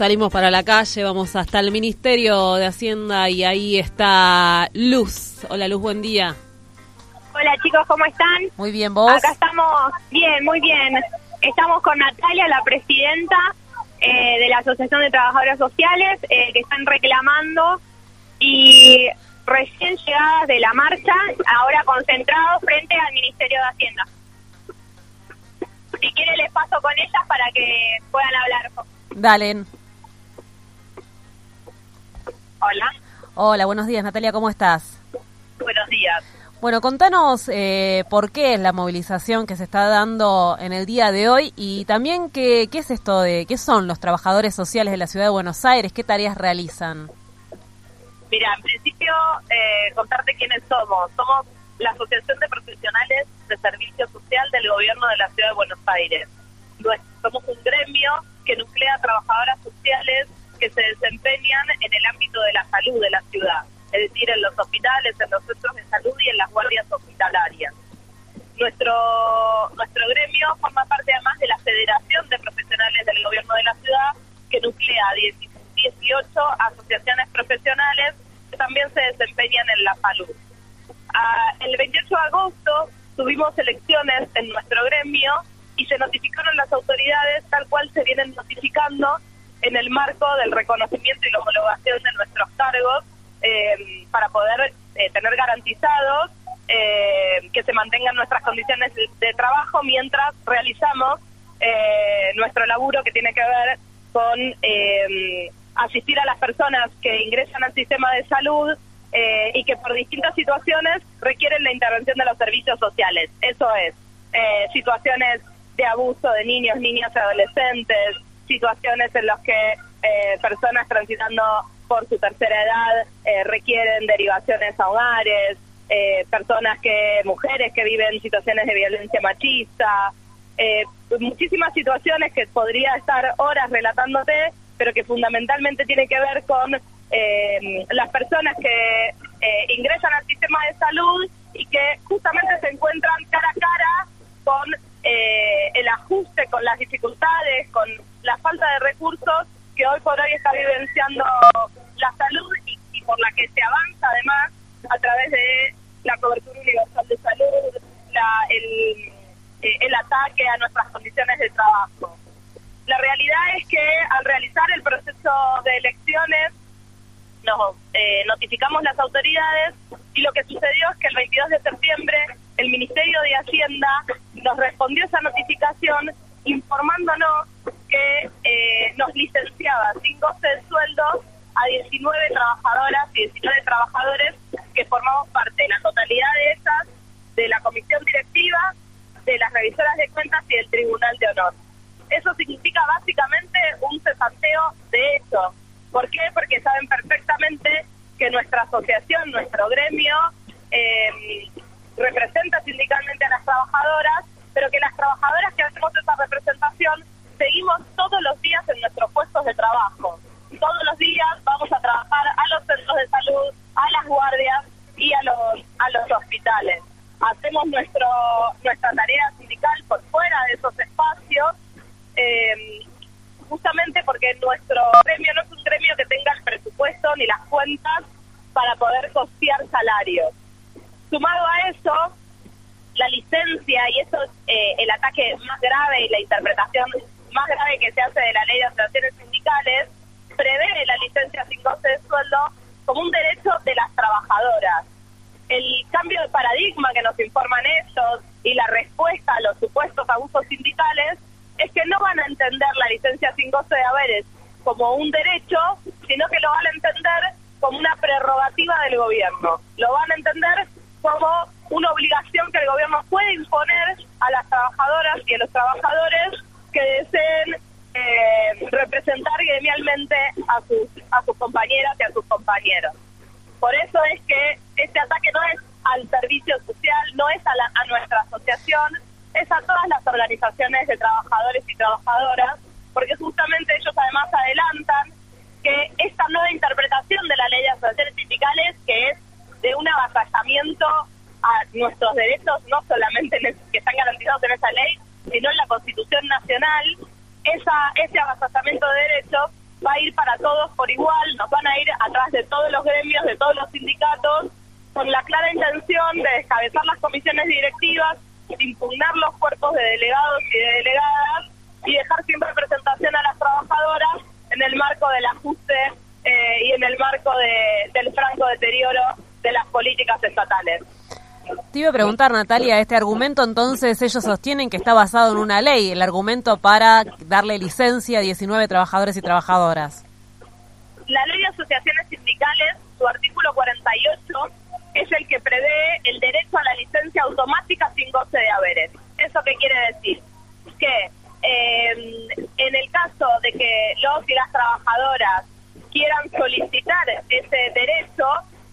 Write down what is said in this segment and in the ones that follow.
Salimos para la calle, vamos hasta el Ministerio de Hacienda y ahí está Luz. Hola Luz, buen día. Hola chicos, ¿cómo están? Muy bien, ¿vos? Acá estamos bien, muy bien. Estamos con Natalia, la presidenta de la Asociación de Trabajadoras Sociales, que están reclamando y recién llegadas de la marcha, ahora concentrados frente al Ministerio de Hacienda. Si quieren les paso con ellas para que puedan hablar. Dale. Hola. Hola, buenos días Natalia, ¿cómo estás? Buenos días. Bueno, contanos por qué es la movilización que se está dando en el día de hoy y también qué es esto de qué son los trabajadores sociales de la Ciudad de Buenos Aires, qué tareas realizan. Mira, en principio contarte quiénes somos. Somos la Asociación de Profesionales de Servicio Social del Gobierno de la Ciudad de Buenos Aires. Somos un gremio que nuclea trabajadoras sociales que se desempeñan en el ámbito de la salud de la ciudad, es decir, en los hospitales, en los centros de salud y en las guardias hospitalarias. Nuestro gremio forma parte además de la Federación de Profesionales del Gobierno de la Ciudad, que nuclea 18 asociaciones profesionales que también se desempeñan en la salud. El 28 de agosto tuvimos elecciones en nuestro gremio y se notificaron las autoridades tal cual se vienen notificando en el marco del reconocimiento y la homologación de nuestros cargos para poder tener garantizados que se mantengan nuestras condiciones de trabajo mientras realizamos nuestro laburo que tiene que ver con asistir a las personas que ingresan al sistema de salud y que por distintas situaciones requieren la intervención de los servicios sociales. Eso es, situaciones de abuso de niños, niñas y adolescentes, situaciones en las que personas transitando por su tercera edad requieren derivaciones a hogares, mujeres que viven situaciones de violencia machista, muchísimas situaciones que podría estar horas relatándote, pero que fundamentalmente tiene que ver con las personas que ingresan al sistema de salud y que justamente se encuentran cara a cara con el ajuste, con las dificultades, con la falta de recursos que hoy por hoy está vivenciando la salud y por la que se avanza además a través de la cobertura universal de salud, el ataque a nuestras condiciones de trabajo. La realidad es que al realizar el proceso de elecciones nos notificamos las autoridades y lo que sucedió es que el 22 de septiembre el Ministerio de Hacienda nos respondió esa notificación informándonos que nos licenciaba sin goce de sueldo a 19 trabajadoras y 19 trabajadores que formamos parte, la totalidad de esas, de la comisión directiva, de las revisoras de cuentas y del Tribunal de Honor. Eso significa básicamente un cesanteo de hecho. ¿Por qué? Porque saben perfectamente que nuestra asociación, nuestro gremio, representa sindicalmente a las trabajadoras, pero que las trabajadoras que hacemos esa representación seguimos todos los días en nuestros puestos de trabajo. Todos los días vamos a trabajar a los centros de salud, a las guardias y a los hospitales. Hacemos nuestra tarea sindical por fuera de esos espacios, justamente porque nuestro gremio no es un gremio que tenga el presupuesto ni las cuentas para poder costear salarios. Sumado a eso, la licencia, y eso es el ataque más grave y la interpretación más grave que se hace de la ley de asociaciones sindicales, prevé la licencia sin goce de sueldo como un derecho de las trabajadoras. El cambio de paradigma que nos informan ellos y la respuesta a los supuestos abusos sindicales es que no van a entender la licencia sin goce de haberes como un derecho, sino que lo van a entender como una prerrogativa del gobierno. Lo van a entender como una obligación que el gobierno puede imponer a las trabajadoras y a los trabajadores que deseen representar gremialmente a sus compañeras y a sus compañeros. Por eso es que este ataque no es al servicio social, no es a nuestra asociación, es a todas las organizaciones de trabajadores y trabajadoras, porque justamente ellos además adelantan que esta nueva interpretación de la ley de asociaciones sindicales, que es de un avasallamiento a nuestros derechos, no solamente que están garantizados en esa ley, sino en la Constitución Nacional, ese avasallamiento de derechos va a ir para todos por igual, nos van a ir atrás de todos los gremios, de todos los sindicatos, con la clara intención de descabezar las comisiones directivas, de impugnar los cuerpos de delegados y de delegadas y dejar sin representación a las trabajadoras en el marco del ajuste y en el marco del franco deterioro de las políticas estatales. Te iba a preguntar, Natalia, este argumento entonces ellos sostienen que está basado en una ley, el argumento para darle licencia a 19 trabajadores y trabajadoras. La ley de asociaciones sindicales, su artículo 48, es el que prevé el derecho a la licencia automática sin goce de haberes. ¿Eso qué quiere decir? Que en el caso de que los y las trabajadoras quieran solicitar ese derecho,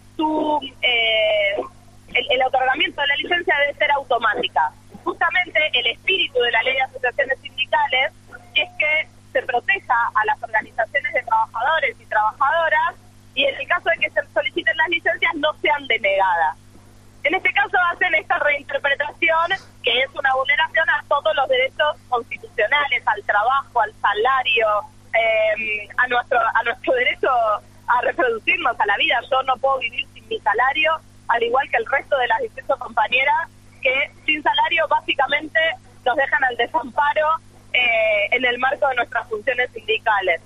el otorgamiento de la licencia debe ser automática. Justamente el espíritu de la ley de asociaciones sindicales es que se proteja a las organizaciones de trabajadores y trabajadoras y en el caso de que se soliciten las licencias no sean denegadas. En este caso hacen esta reinterpretación que es una vulneración a todos los derechos constitucionales, al trabajo, al salario, a nuestro derecho a reproducirnos, a la vida. Yo no puedo vivir sin mi salario, al igual que el resto de las 18 compañeras que sin salario básicamente nos dejan al desamparo en el marco de nuestras funciones sindicales.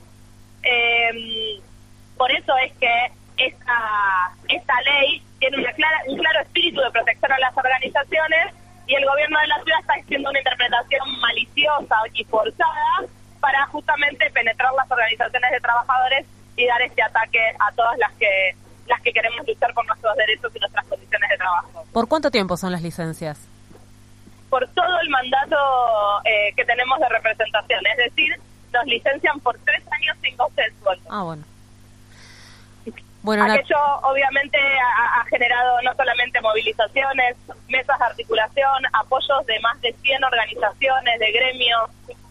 Por eso es que esta ley tiene un claro espíritu de protección a las organizaciones y el gobierno de la ciudad está haciendo una interpretación maliciosa y forzada para justamente penetrar las organizaciones de trabajadores y dar este ataque a todas las que queremos luchar por nuestros derechos y nuestras condiciones de trabajo. ¿Por cuánto tiempo son las licencias? Por todo el mandato que tenemos de representación, es decir, nos licencian por 3 años sin goce de sueldo. Ah, bueno. Aquello obviamente ha generado no solamente movilizaciones, mesas de articulación, apoyos de más de 100 organizaciones, de gremios.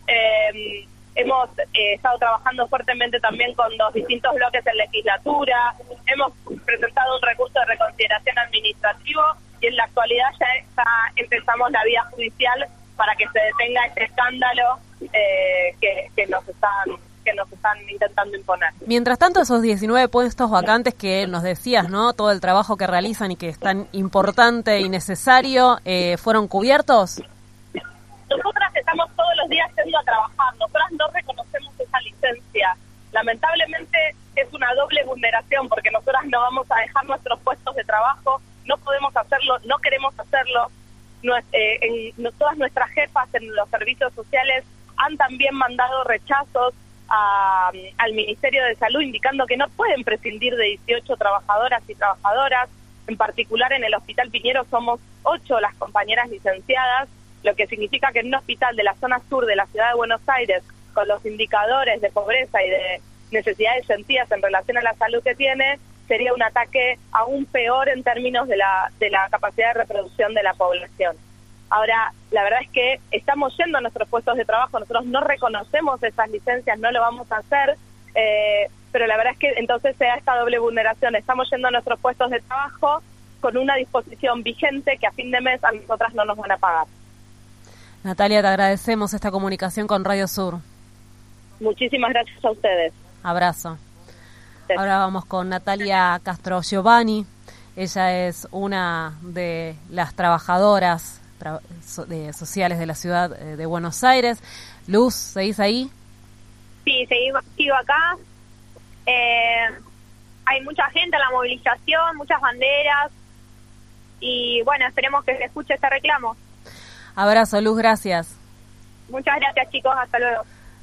Hemos estado trabajando fuertemente también con los distintos bloques en legislatura. Hemos presentado un recurso de reconsideración administrativo y en la actualidad ya empezamos la vía judicial para que se detenga este escándalo que nos están intentando imponer. Mientras tanto, esos 19 puestos vacantes que nos decías, ¿no? Todo el trabajo que realizan y que es tan importante y necesario, ¿fueron cubiertos? Nosotras estamos todos los días yendo a trabajar, nosotras no reconocemos esa licencia. Lamentablemente es una doble vulneración porque nosotras no vamos a dejar nuestros puestos de trabajo, no podemos hacerlo, no queremos hacerlo. Todas nuestras jefas en los servicios sociales han también mandado rechazos al Ministerio de Salud indicando que no pueden prescindir de 18 trabajadoras y trabajadoras. En particular en el Hospital Piñero somos 8 las compañeras licenciadas, lo que significa que en un hospital de la zona sur de la ciudad de Buenos Aires, con los indicadores de pobreza y de necesidades sentidas en relación a la salud que tiene, sería un ataque aún peor en términos de la capacidad de reproducción de la población. Ahora, la verdad es que estamos yendo a nuestros puestos de trabajo, nosotros no reconocemos esas licencias, no lo vamos a hacer, pero la verdad es que entonces se da esta doble vulneración. Estamos yendo a nuestros puestos de trabajo con una disposición vigente que a fin de mes a nosotras no nos van a pagar. Natalia, te agradecemos esta comunicación con Radio Sur. Muchísimas gracias a ustedes. Abrazo. Sí. Ahora vamos con Natalia Castro Giovanni. Ella es una de las trabajadoras sociales de la ciudad de Buenos Aires. Luz, ¿seguís ahí? Sí, sigo acá. Hay mucha gente en la movilización, muchas banderas y bueno, esperemos que se escuche este reclamo. Abrazo, Luz, gracias. Muchas gracias, chicos, hasta luego.